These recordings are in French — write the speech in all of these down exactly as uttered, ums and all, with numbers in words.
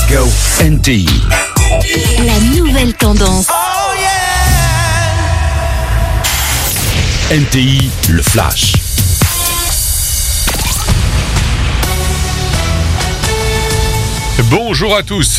Let's go N T I. La nouvelle tendance. Oh yeah. N T I, le flash. Bonjour à tous.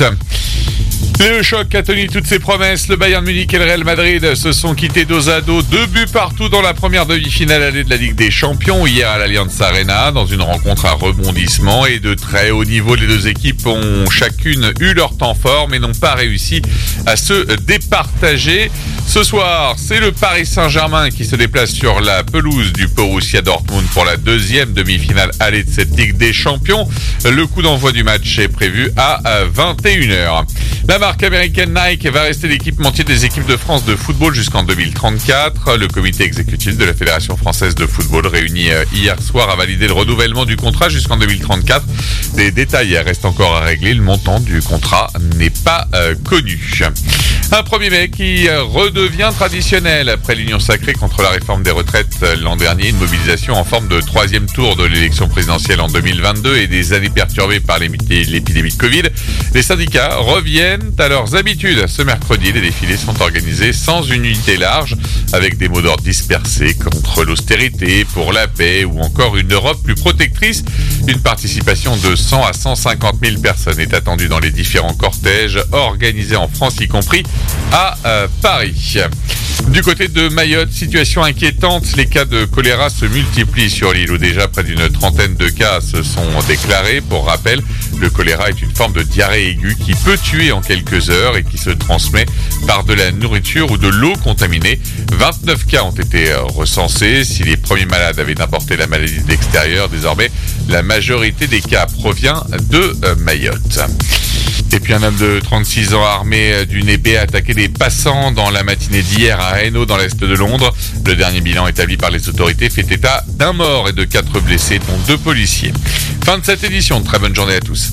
Le choc a tenu toutes ses promesses. Le Bayern Munich et le Real Madrid se sont quittés dos à dos. Deux buts partout dans la première demi-finale allée de la Ligue des Champions hier à l'Allianz Arena, dans une rencontre à rebondissement et de très haut niveau. Les deux équipes ont chacune eu leur temps fort, mais n'ont pas réussi à se départager. Ce soir, c'est le Paris Saint-Germain qui se déplace sur la pelouse du Borussia Dortmund pour la deuxième demi-finale allée de cette Ligue des Champions. Le coup d'envoi du match est prévu à vingt et une heures. La marque américaine Nike va rester l'équipementier des équipes de France de football jusqu'en deux mille trente-quatre. Le comité exécutif de la Fédération française de football réuni hier soir a validé le renouvellement du contrat jusqu'en deux mille trente-quatre. Des détails restent encore à régler. Le montant du contrat n'est pas euh, connu. Un premier mai qui redevient traditionnel après l'union sacrée contre la réforme des retraites l'an dernier, une mobilisation en forme de troisième tour de l'élection présidentielle en deux mille vingt-deux et des années perturbées par l'épidémie de Covid. Les syndicats reviennent à leurs habitudes. Ce mercredi, les défilés sont organisés sans une unité large, avec des mots d'ordre dispersés contre l'austérité, pour la paix ou encore une Europe plus protectrice. Une participation de cent à cent cinquante mille personnes est attendue dans les différents cortèges organisés en France, y compris à euh, Paris. Du côté de Mayotte, situation inquiétante. Les cas de choléra se multiplient sur l'île où déjà près d'une trentaine de cas se sont déclarés. Pour rappel, le choléra est une forme de diarrhée aiguë qui peut tuer en quelques heures et qui se transmet par de la nourriture ou de l'eau contaminée. vingt-neuf cas ont été recensés. Si les premiers malades avaient importé la maladie de l'extérieur, désormais, la majorité des cas provient de Mayotte. Et puis un homme de trente-six ans armé d'une épée a attaqué des passants dans la matinée d'hier à Hainaut dans l'est de Londres. Le dernier bilan établi par les autorités fait état d'un mort et de quatre blessés, dont deux policiers. Fin de cette édition. Très bonne journée à tous.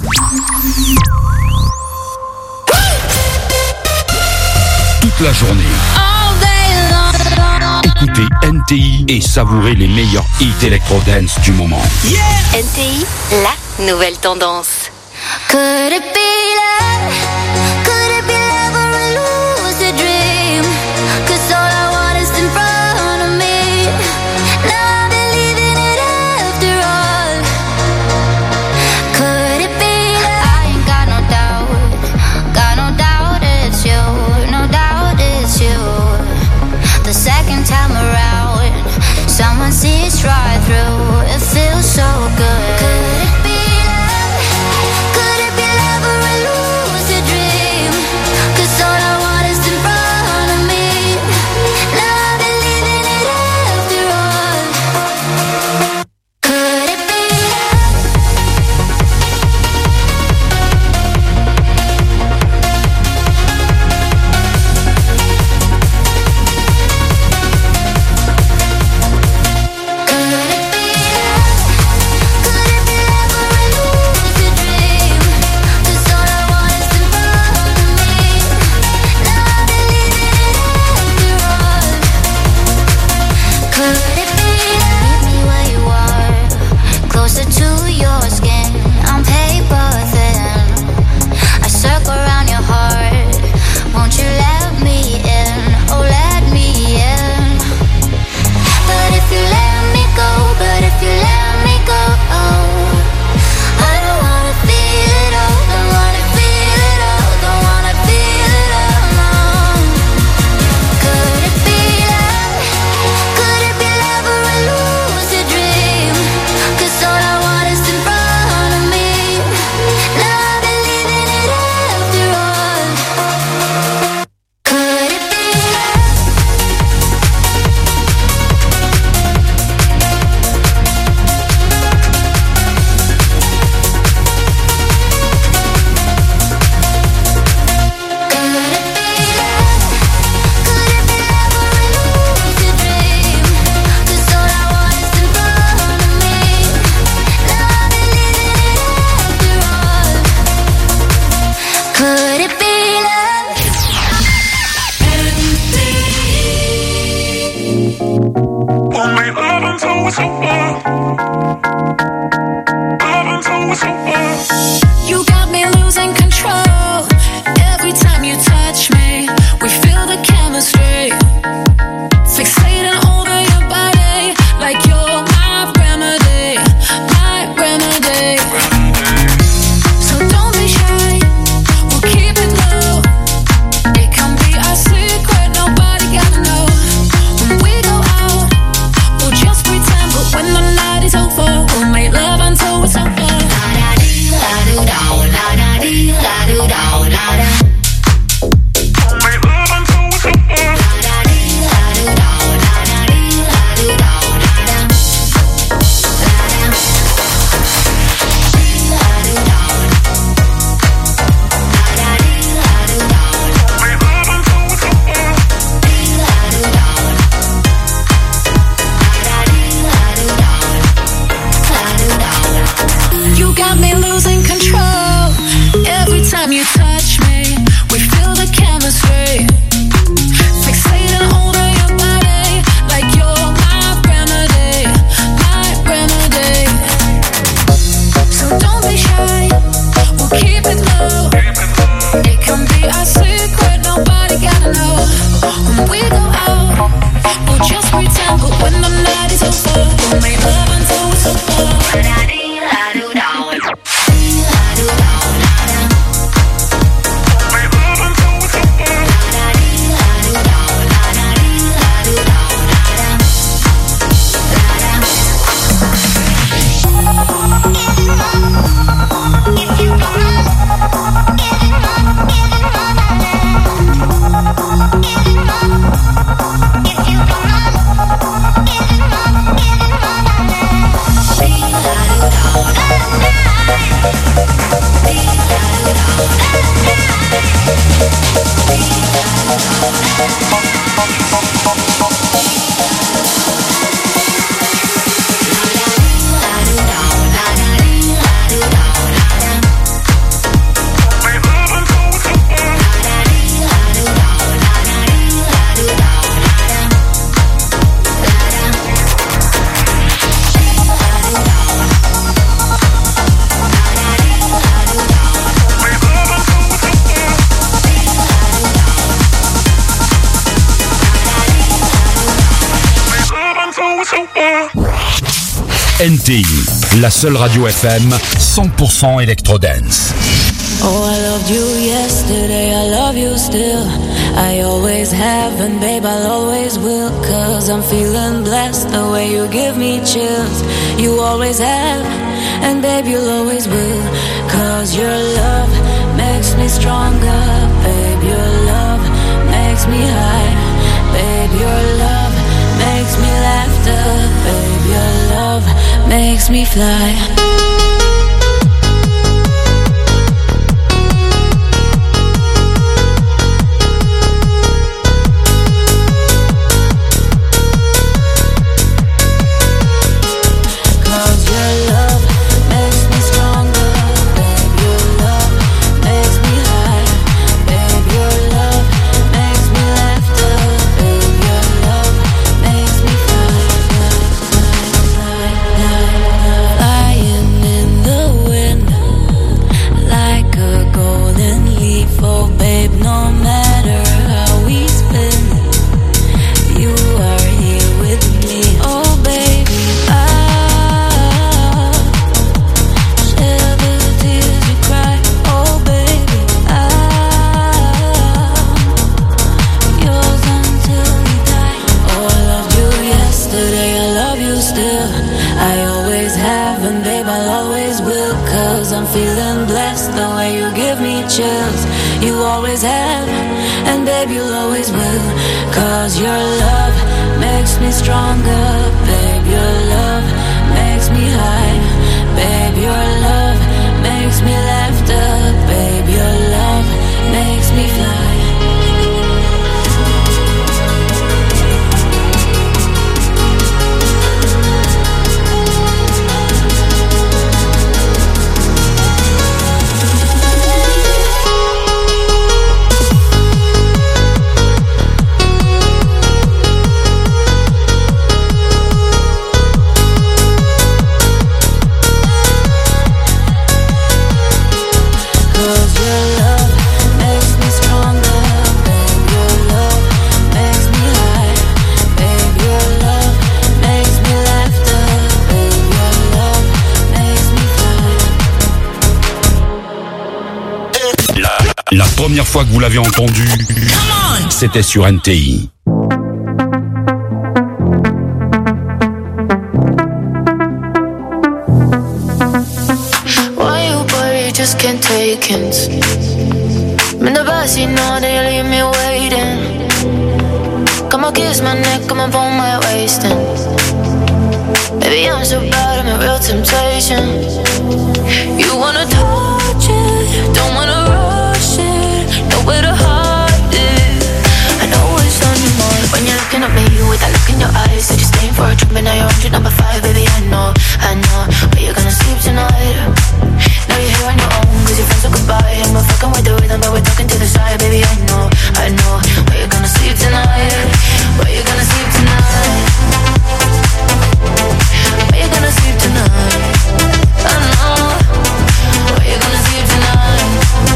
Toute la journée. Écoutez N T I et savourez les meilleurs hits électro-dance du moment. Yeah. N T I, la nouvelle tendance. Could it be love? Could it be love or a lucid dream? 'Cause all I want is in front of me. Now I'm believing it after all. Could it be love? I ain't got no doubt, got no doubt it's you, no doubt it's you. The second time around, someone sees right through. It feels so good. Could it be? it's over. Love until it's over. You got me losing control. N T I, la seule radio F M cent pour cent électro-dance. Oh, I loved you yesterday, I love you still. I always have, and babe, I'll always will. Cause I'm feeling blessed the way you give me chills. You always have, and babe, you'll always will. Cause your love makes me stronger. Babe, your love makes me high. Babe, your love makes me laughter. Babe, your love makes me fly. La première fois que vous l'avez entendu, c'était sur N T I. Why you worry, just can't take it. I'm in the backseat now, they leave me waiting. Come on, kiss my neck, come on, pull my waist in. Baby, I'm so bad, I'm a real temptation. You wanna touch it, don't wanna rush it, nowhere to hide it. I know what's on your mind when you're looking at me with that look in your eyes. Said you're staying for a trip and now you're on to number five. Baby, I know, I know, where you're gonna sleep tonight. Now you're here on your own, cause your friends said goodbye. I'm not fucking with the rhythm, but we're talking to the side. Baby, I know, I know, where you're gonna sleep tonight. Where you're gonna sleep tonight. Where you gonna sleep tonight? I know. Where you gonna sleep tonight?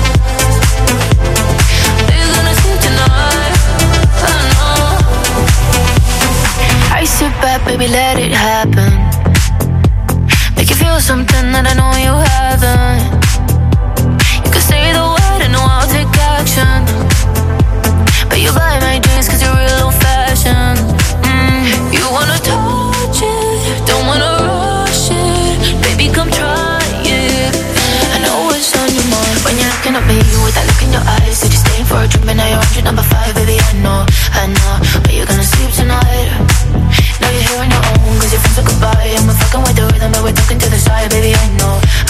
Where you gonna sleep tonight? I know. I sit back, baby, let it happen. Make you feel something that I know you haven't. You can say the word and know I'll take action. But you buy my drinks cause you're real old fashioned. Mm. You wanna touch it, don't wanna rush it. Baby, come try it. I know what's on your mind when you're looking at me with that look in your eyes. Said you're staying for a drink, but now you're on to number five. Baby, I know, I know, where you're gonna sleep tonight. Now you're here on your own, cause your friends said goodbye. I'm not fucking with the rhythm, but we're talking to the side. Baby, I know,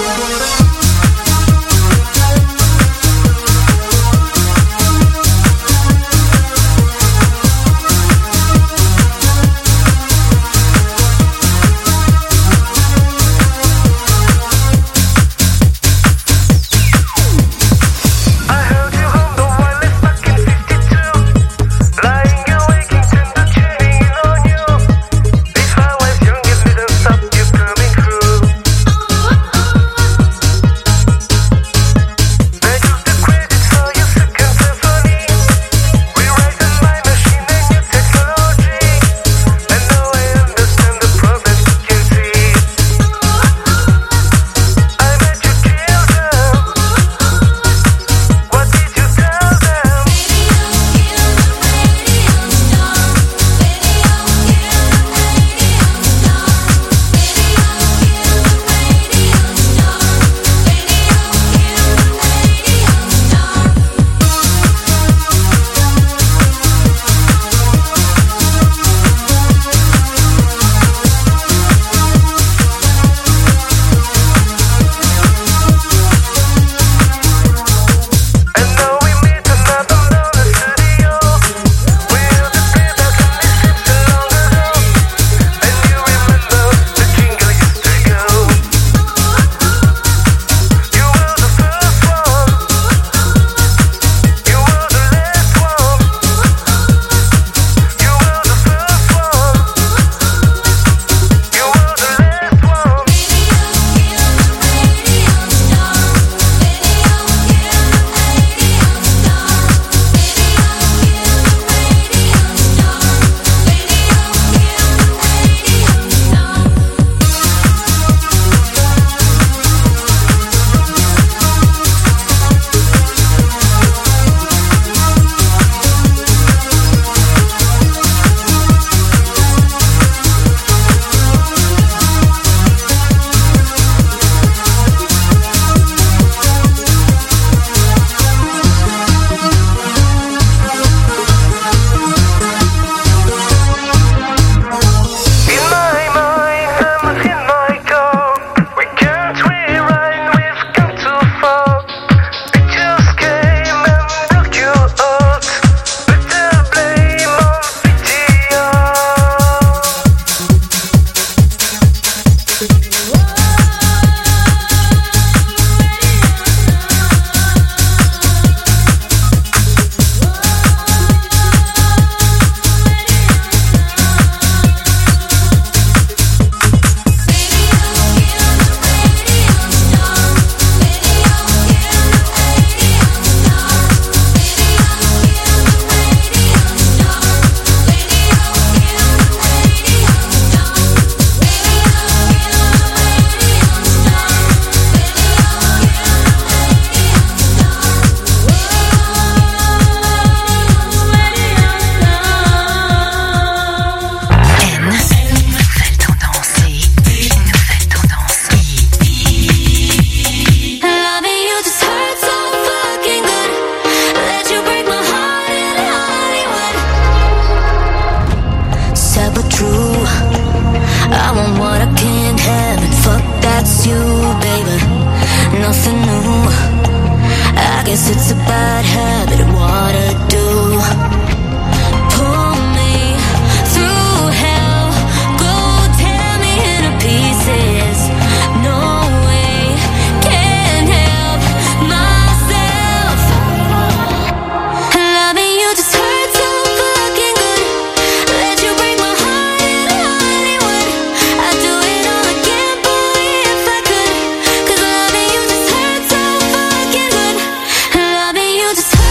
you just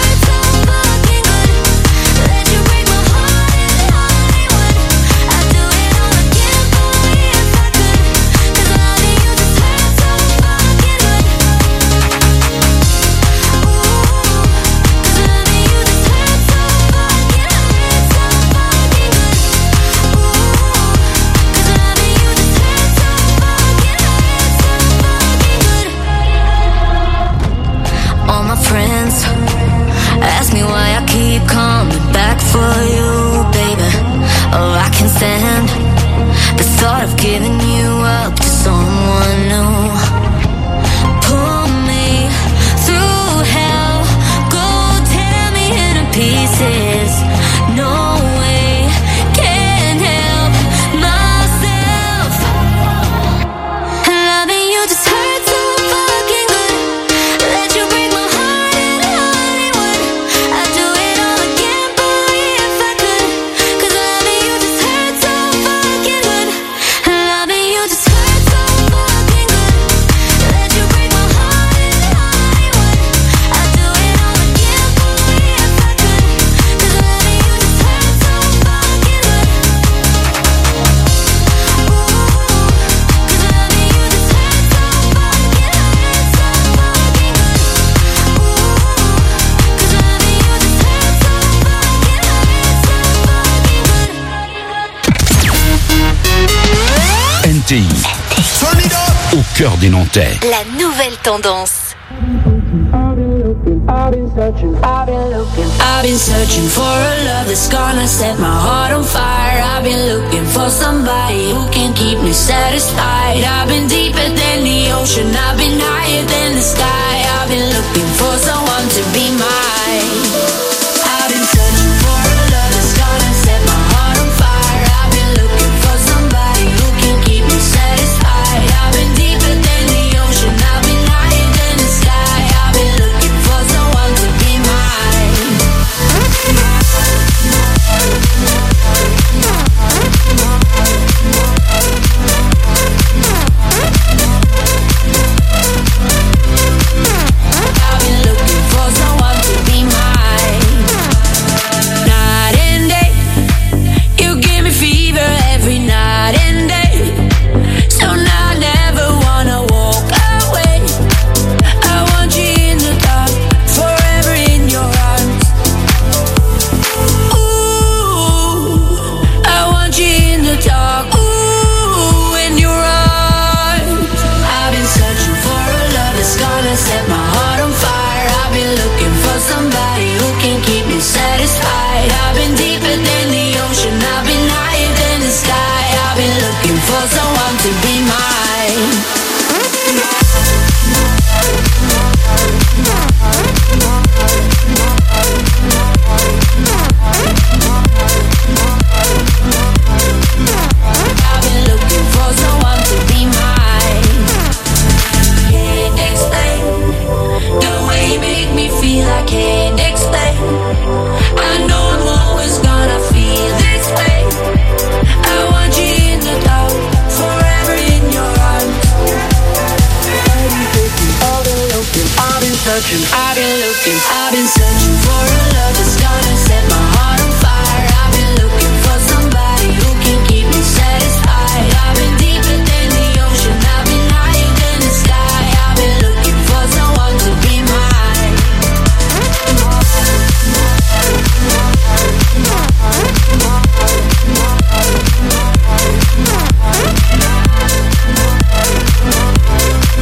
cœur des Nantais. La nouvelle tendance. I've been searching, I've been looking, I've been searching for a love that's gonna set my heart on fire. I've been looking for somebody who can keep me satisfied. I've been deeper than the ocean, I've been higher than the sky. I've been looking for someone to be mine. I've been searching for a love that's gonna set my heart on fire. I've been looking for somebody who can keep me satisfied. I've been deeper than the ocean, I've been higher than the sky. I've been looking for someone to be mine. I've been looking for someone to be mine. Night and day, you give me fever every night and day. So now I never wanna walk away. I want you in the dark, forever in your arms. Ooh, I want you in the dark, ooh, in your arms. I've been searching for a love that's gonna set my heart on fire. I've been looking for somebody who can keep me satisfied. I've been deeper than the ocean, I've been higher than the sky. I've been looking for someone to be mine. I've been looking for someone to be mine. Can't explain the way you make me feel. I can't explain. I know I'm always gonna feel this way. I want you in the dark, forever in your arms. I've been looking, I've been searching, I've been looking, I've been searching for a love that's gonna set my heart on fire. I've been looking for somebody who can keep me satisfied. I've been deeper than the ocean, I've been higher than the sky. I've been looking for someone to be mine.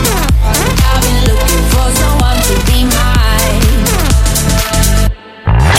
I've been looking for someone to be mine.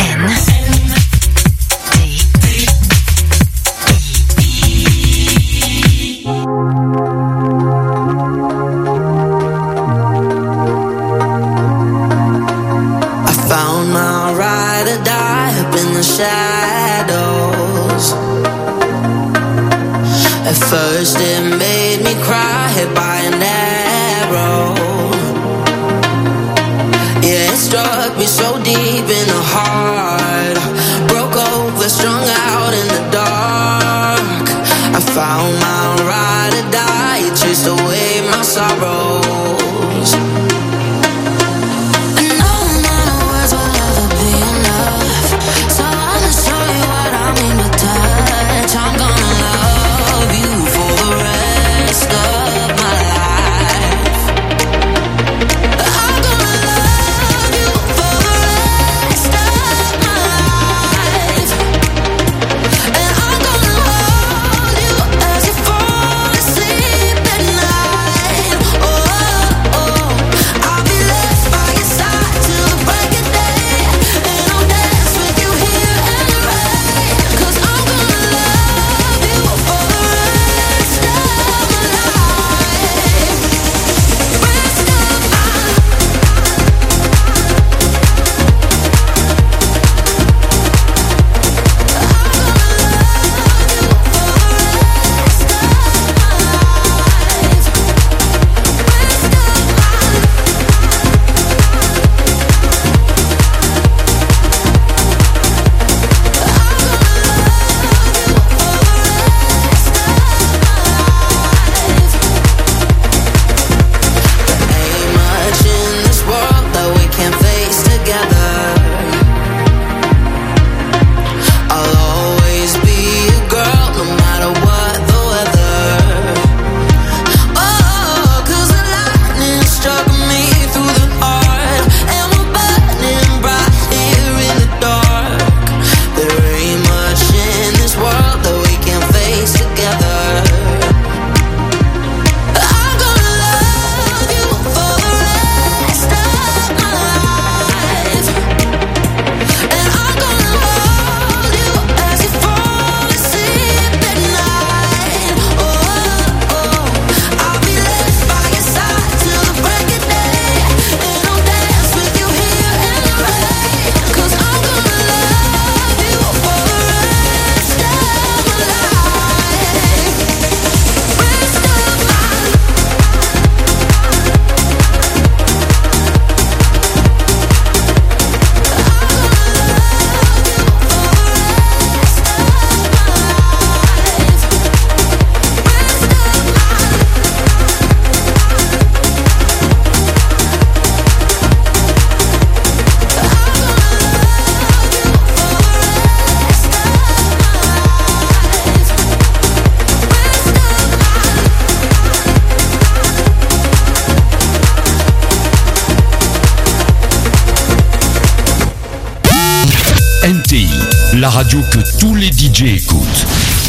la radio que tous les D J écoutent.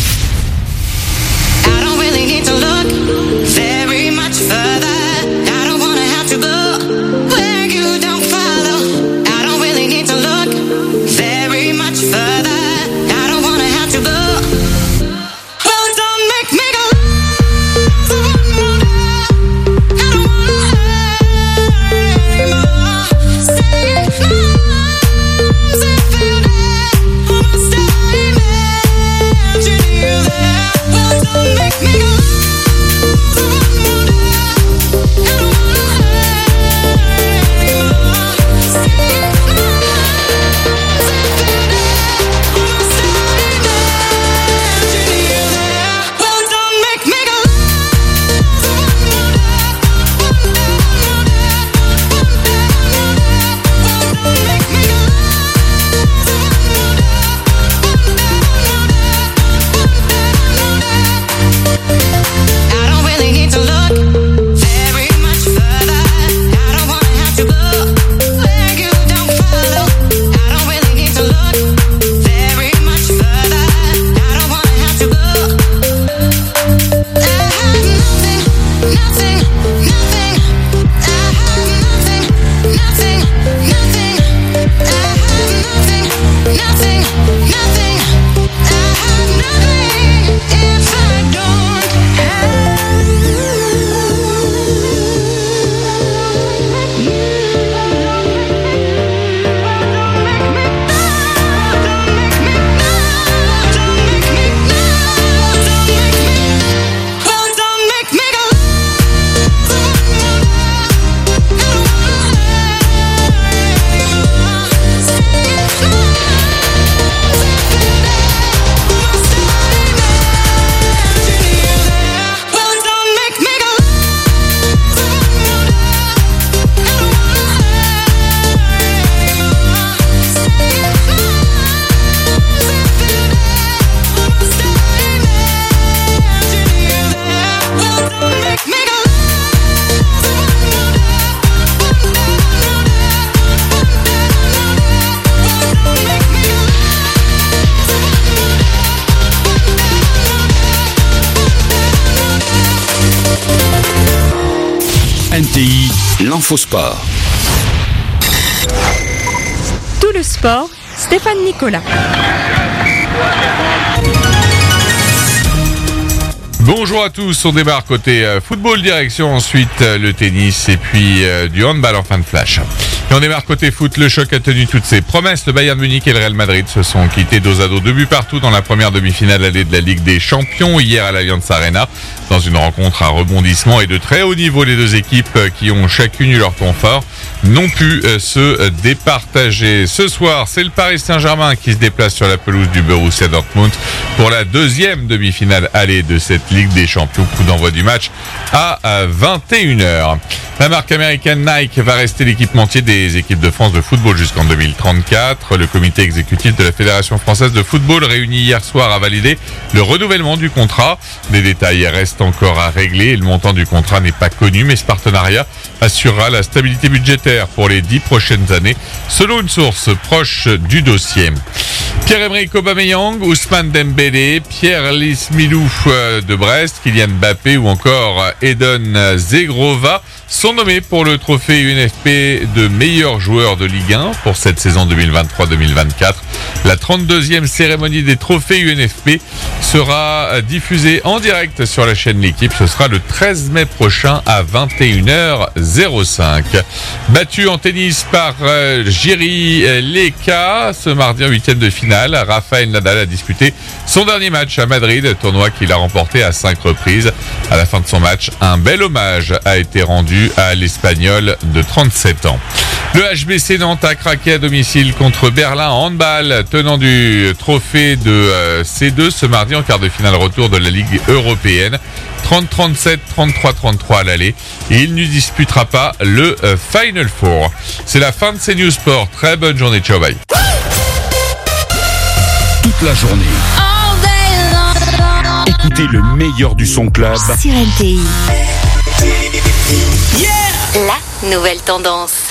I don't really need to look very much further. I don't wanna have to go where you don't follow. I don't really need to look very much further. I don't wanna have to go. Well, don't make me go. I don't wanna hurt anymore. Stay in close and feel that almost I imagine you there. Well, don't make me go. N T I, l'infosport. Tout le sport, Stéphane Nicolas. Bonjour à tous, on démarre côté euh, football direction, ensuite euh, le tennis et puis euh, du handball en fin de flash. Et on démarre côté foot, le choc a tenu toutes ses promesses. Le Bayern Munich et le Real Madrid se sont quittés dos à dos, deux buts partout dans la première demi-finale allée de la Ligue des Champions hier à l'Allianz Arena. Dans une rencontre à rebondissement et de très haut niveau, les deux équipes qui ont chacune eu leur temps fort n'ont pu se départager. Ce soir, c'est le Paris Saint-Germain qui se déplace sur la pelouse du Borussia Dortmund pour la deuxième demi-finale allée de cette Ligue des Champions. Coup d'envoi du match à vingt et une heures. La marque américaine Nike va rester l'équipementier des équipes de France de football jusqu'en deux mille trente-quatre. Le comité exécutif de la Fédération française de football réuni hier soir a validé le renouvellement du contrat. Les détails restent encore à régler et le montant du contrat n'est pas connu, mais ce partenariat assurera la stabilité budgétaire pour les dix prochaines années, selon une source proche du dossier. Pierre-Emerick Aubameyang, Ousmane Dembélé, Pierre Lismilou de Brest, Kylian Mbappé ou encore Eden Zegrova sont nommés pour le trophée U N F P de meilleur joueur de Ligue un pour cette saison deux mille vingt-trois deux mille vingt-quatre. La trente-deuxième cérémonie des trophées U N F P sera diffusée en direct sur la chaîne L'Équipe. Ce sera le treize mai prochain à vingt et une heures cinq. Battu en tennis par euh, Jiří Leka ce mardi en huitième de finale, Rafael Nadal a disputé son dernier match à Madrid, tournoi qu'il a remporté à cinq reprises. À la fin de son match, un bel hommage a été rendu à l'Espagnol de trente-sept ans. Le H B C Nantes a craqué à domicile contre Berlin en handball, tenant du trophée de euh, C deux ce mardi en quart de finale retour de la Ligue européenne. trente trente-sept, trente-trois trente-trois à l'aller. Et il ne disputera pas le euh, Final Four. C'est la fin de ces News Sport. Très bonne journée. Ciao, bye. Toute la journée. Écoutez le meilleur du son club sur N T I. La nouvelle tendance.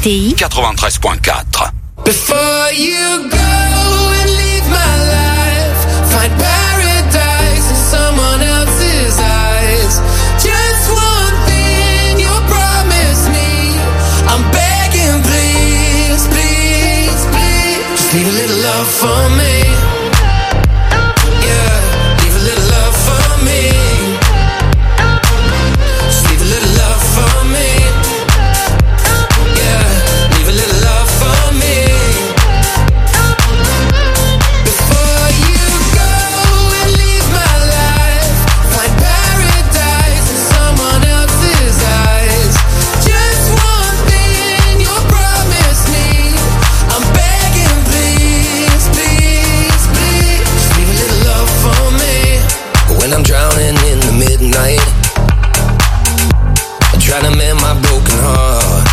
T I quatre-vingt-treize point quatre. Before you go and leave my life, find paradise in someone else's eyes. Just one thing you promise me, I'm begging, please, please, please. Just leave a little love for me. Yeah, leave a little love for me. Just leave a little love for me. Yeah, leave a little love for me. Before you go and leave my life, find paradise in someone else's eyes. Just one thing you promise me, I'm begging, please, please, please. Just leave a little love for me. When I'm drowning in the midnight, I'm trying to mend my broken heart.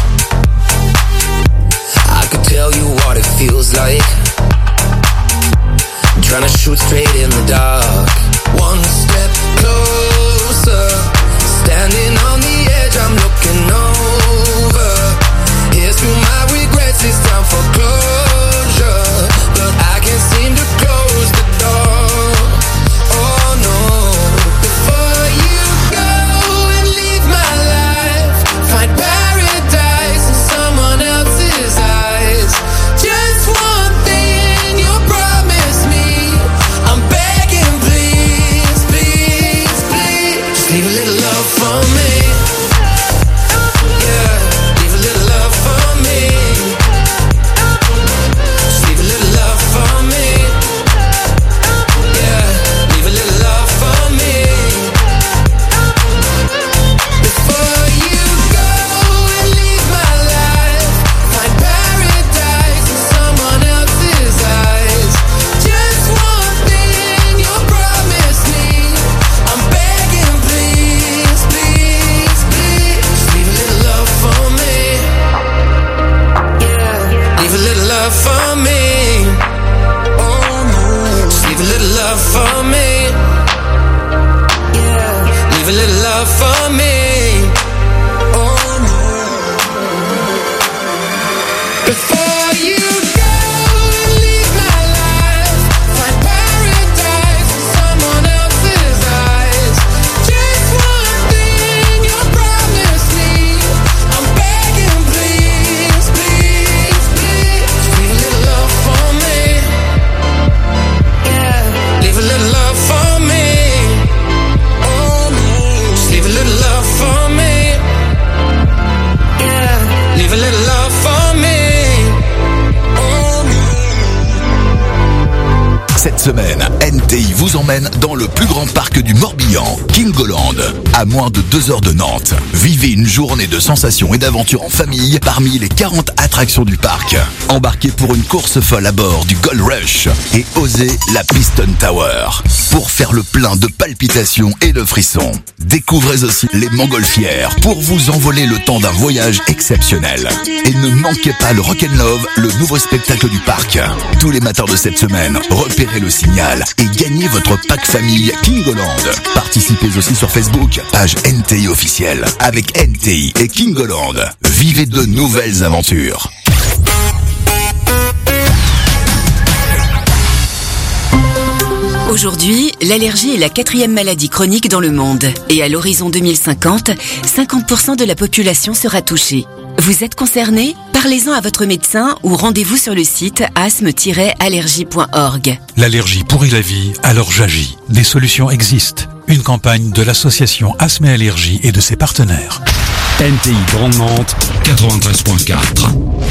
I could tell you what it feels like, I'm trying to shoot straight in the dark. One step closer, standing on the edge, I'm looking over. Here's through my regrets, it's time for closure, but I can't seem to close the door. Oh no. Before you go and leave my life, find paradise in someone else's eyes. Just one thing you promise me, I'm begging, please, please, please. Just leave a little love for me. Yeah, leave a little love for me. Just leave a little love for me. Yeah, leave a little love for me. Before you go and leave my life, find paradise in someone else's eyes. Just one thing you promise me, I'm begging, please, please, please. Just leave a little love for me. Yeah, leave a little love for me. Oh no, just leave a little love for me. Yeah, leave a little love for me. Oh no. Before you go and leave my life, find paradise in someone else's eyes. Just one thing you promise me, I'm begging, please, please, please. Just leave a little love for me. Yeah, leave a little love for me. Oh no, just leave a little love for me. Yeah, leave a little love for me. Oh no. Cette semaine, N T I vous emmène dans le plus grand parc du Morbihan, Kingoland, à moins de deux heures de Nantes. Vivez une journée de sensations et d'aventures en famille parmi les quarante attractions du parc. Embarquez pour une course folle à bord du Gold Rush et osez la Piston Tower pour faire le plein de palpitations et de frissons. Découvrez aussi les montgolfières pour vous envoler le temps d'un voyage exceptionnel. Et ne manquez pas le Rock'n'Love, le nouveau spectacle du parc. Tous les matins de cette semaine, repérez le signal et gagnez votre pack famille Kingoland. Participez aussi sur Facebook, page N T I officielle. Avec N T I et Kingoland, vivez de nouvelles aventures. Aujourd'hui, l'allergie est la quatrième maladie chronique dans le monde. Et à l'horizon deux mille cinquante, cinquante pour cent de la population sera touchée. Vous êtes concerné ? Parlez-en à votre médecin ou rendez-vous sur le site asthme tiret allergie point org. L'allergie pourrit la vie, alors j'agis. Des solutions existent. Une campagne de l'association Asthme et Allergie et de ses partenaires. N T I Grande Nantes, quatre-vingt-treize point quatre.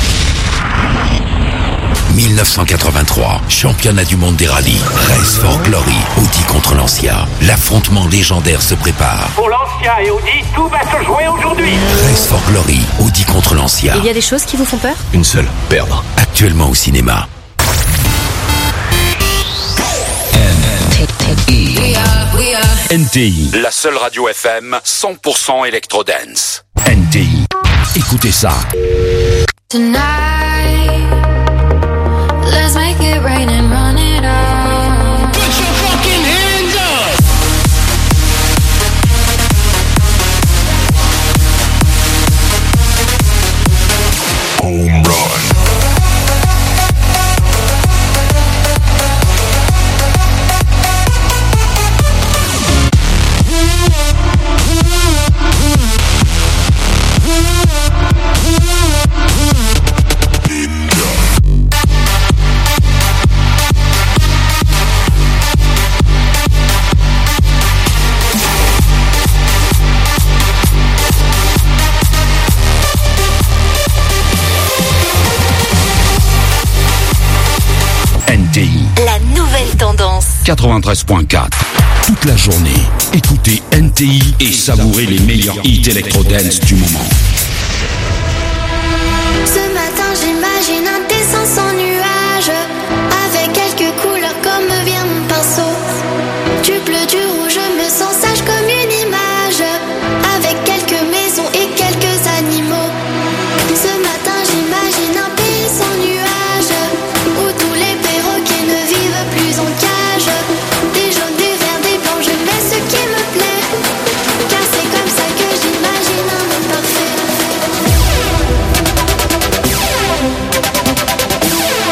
dix-neuf cent quatre-vingt-trois, championnat du monde des rallyes, Race for Glory, Audi contre Lancia. L'affrontement légendaire se prépare. Pour Lancia et Audi, tout va se jouer aujourd'hui. Race for Glory, Audi contre Lancia. Il y a des choses qui vous font peur ? Une seule, perdre. Actuellement au cinéma. N T I, la seule radio F M cent pour cent électro-dance. N T I, écoutez ça. Tonight, let's make it rain and run it up. Put your fucking hands up. Oh quatre-vingt-treize point quatre. Toute la journée, écoutez N T I et savourez les meilleurs hits électro-dance du moment. Ce matin j'imagine un dessin sans nuage, avec quelques couleurs comme me vient mon pinceau. Du bleu, du rouge, je me sens sage comme une image, avec quelques maisons et quelques animaux. Ce matin j'imagine un pays sans nuage, où tous les perroquets ne vivent plus en cage. Des jaunes, des verts, des blancs, je mets ce qui me plaît, car c'est comme ça que j'imagine un monde parfait.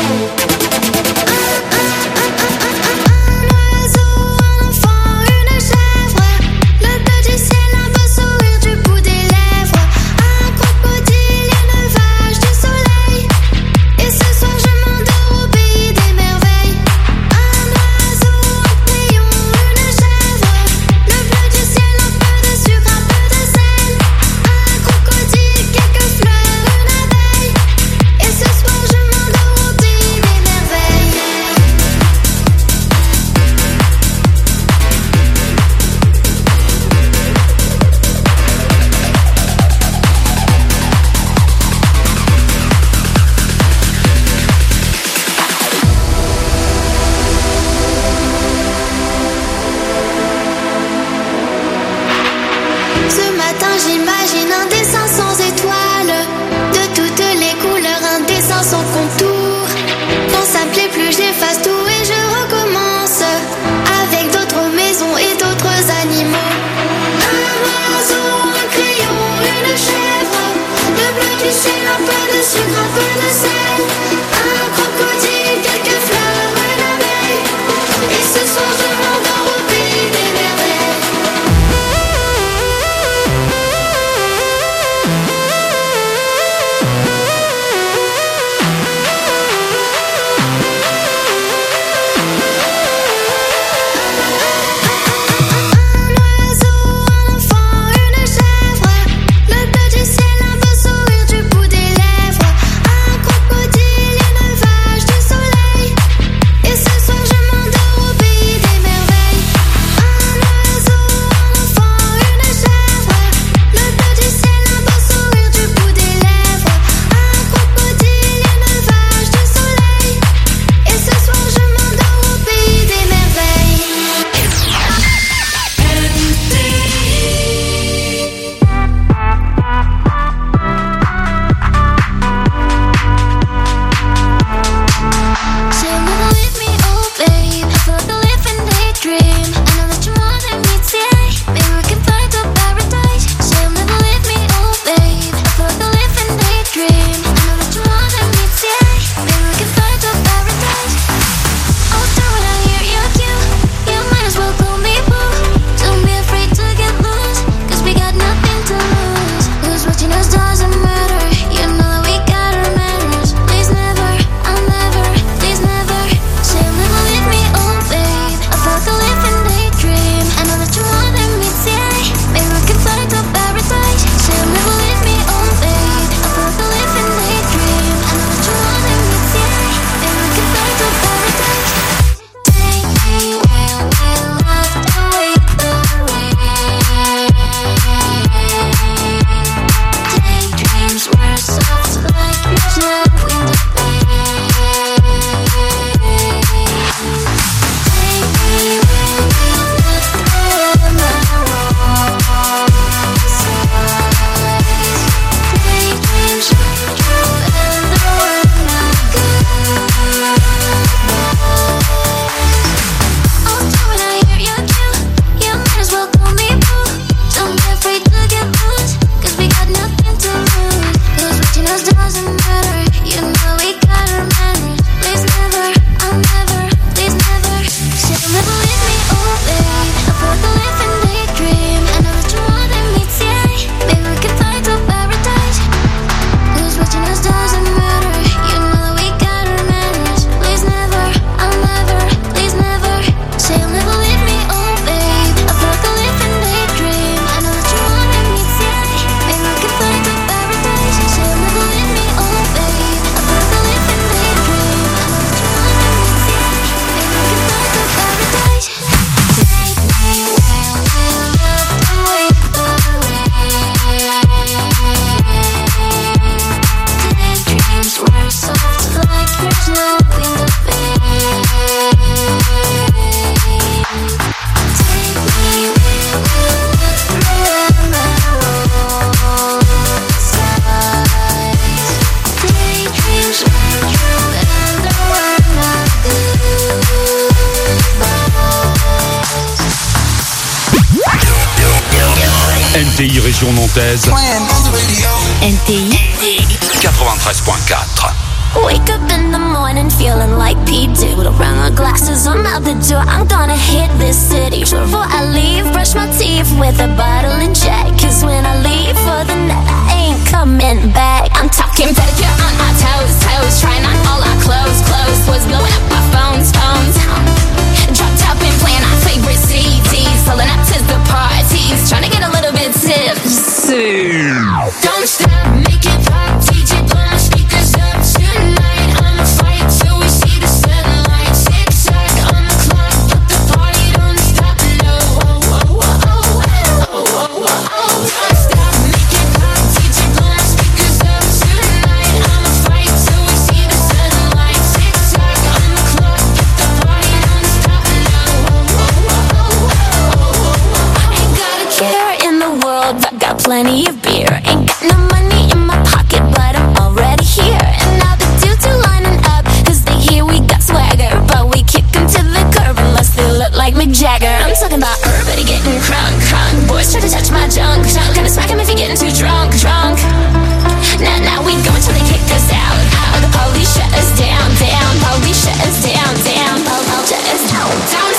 T I région nantaise. N T I quatre-vingt-treize point quatre. Wake up in the morning feeling like P. Diddy. Around the glasses, I'm out the door. I'm gonna hit this city. Before I leave, brush my teeth with a bottle and jack. Cause when I leave for the night, I ain't coming back. I'm talking pedicure on my toes, toes. Trying on all our clothes, clothes. Was blowing up my phones, phones. Dropped up and playing our favorite C Ds. Pulling up to the parties. Trying to get a little bit tipsy. Don't stop, make it pop. D J blow my speakers up tonight. I'ma fight till we see the sunlight. Tick-tock on the clock, but the party don't stop. No, oh, oh, oh, oh, oh, oh, oh. Don't stop, make it pop. D J blow my speakers up tonight. I'ma fight till we see the sunlight. Tick-tock on the clock, but the party don't stop. No, oh, oh, oh, oh, oh. Ain't got a care in the world, but got plenty of beer. Ain't got no money in my pocket, but I'm already here. And now the dudes are lining up, cause they hear we got swagger. But we kick them to the curb unless they look like Mick Jagger. I'm talking about everybody getting crunk, crunk. Boys try to touch my junk, junk. Gonna smack him if you're getting too drunk, drunk. Now, now we go until they kick us out, out. The police shut us down, down. Police shut us down, down. Police shut us down, down.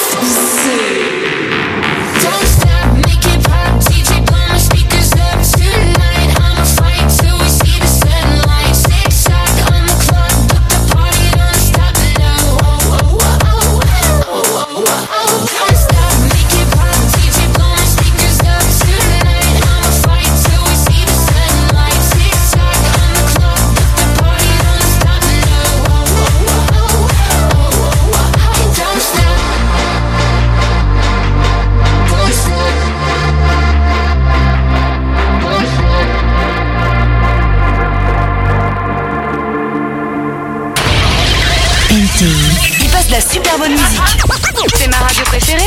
Don't stop, make it pop. D J blow my speakers up tonight. I'ma fight till we see the sunlight. Tick-tock on the clock, but the party don't stop. No, oh, oh, oh, oh, oh, oh, oh. Don't stop, make it pop. D J blow my speakers up tonight. I'ma fight till we see the sunlight. Tick-tock on the clock, but the party don't stop. No, oh, oh, oh, oh, oh, oh, oh. Don't stop. Don't stop. N T I. Il passe de la super bonne musique. C'est ma radio préférée.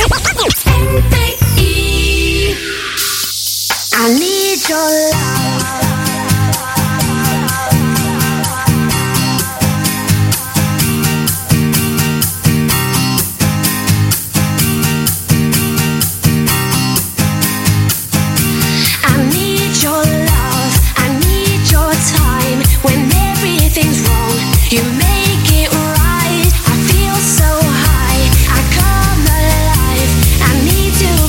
I need your love. I need your love. I need your time. When everything's wrong, you make it right. I feel so high. I come alive. I need to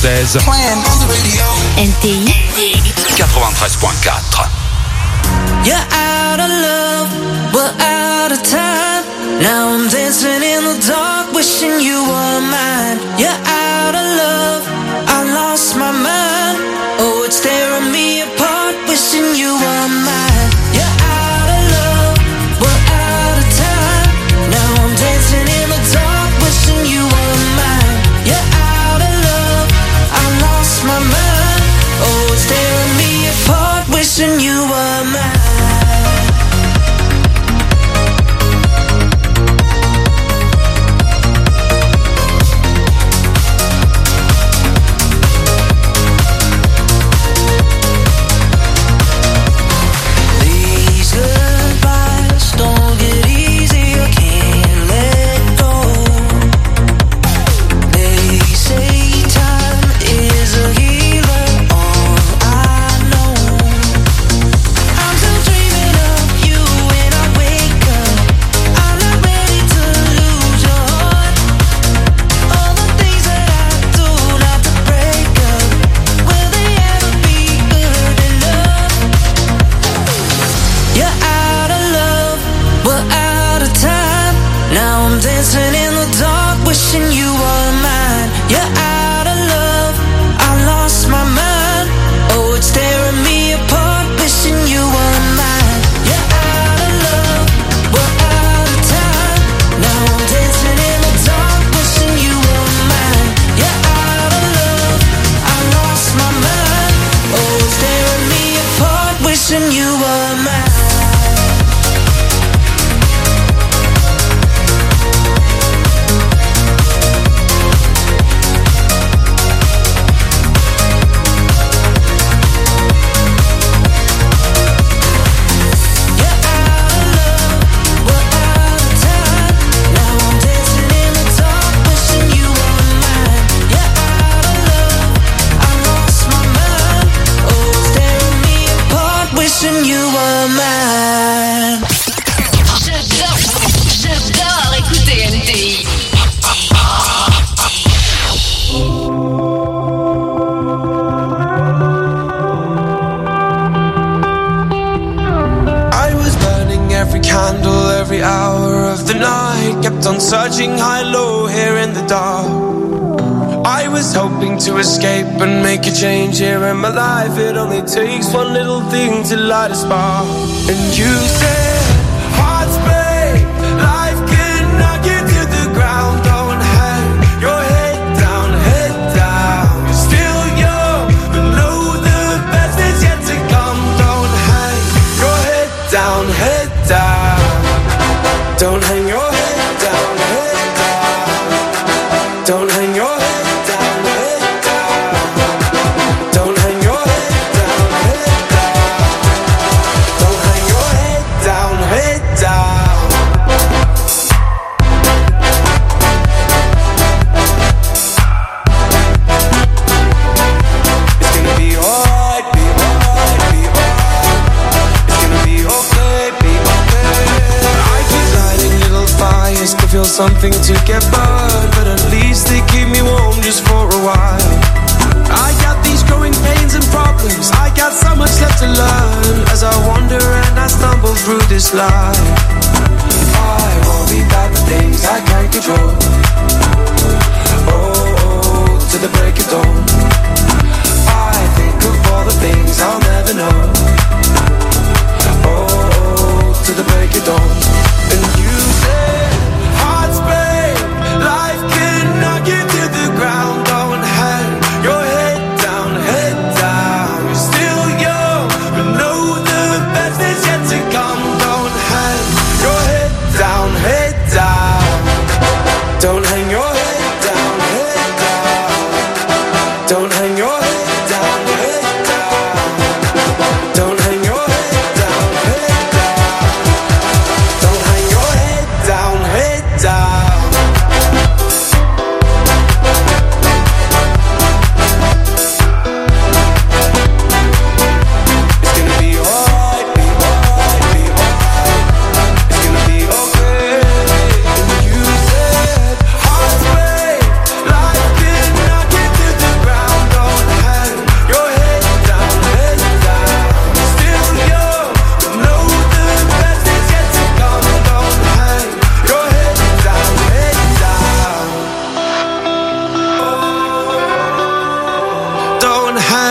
française. N T I quatre-vingt-treize point quatre. You're out of love, we're out of time. Now I'm dancing in the dark, wishing you were mine. You're out of love, I lost my mind. Oh, it's tearing me apart, wishing you were mine. You're out of love, we're out of time. Now I'm dancing in the dark, wishing you were mine. You're out of love, I lost my mind. Oh, it's tearing me apart, wishing you were mine. Searching high-low here in the dark, I was hoping to escape and make a change here in my life. It only takes one little thing to light a spark. And you said, hearts break, life can knock you to the ground. Don't hang your head down, head down. You're still young, but know the best is yet to come. Don't hang your head down, head down. Don't hang your head. Don't hang your head down, head down. Don't hang your head down, head down. Don't hang your head down, head down. It's gonna be alright, be alright, be alright. It's gonna be okay, be okay. I keep lighting little fires to feel something to get burned, but at least they keep me warm just for a while. I got these growing pains and problems, I got so much left to learn as I wander and I stumble through this life. I worry about the things I can't control. Oh, oh, to the break of dawn. I think of all the things I'll never know. Oh, oh, to the break of dawn. And you said, hearts break, life can knock you to the ground. Don't hang your head down, head down. You're still young, but know the best is yet to come. Don't hang your head down, head down. Don't hang your head down, head down. Don't hang your head down, head down. Don't hang your head down, head down. Don't hang your head down, head down. Ground.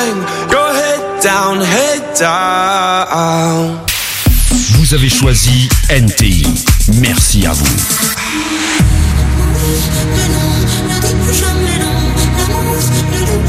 hang your head down, head down. Vous avez choisi N T I. Merci à vous. Ne dis plus jamais non, l'amour, ne dis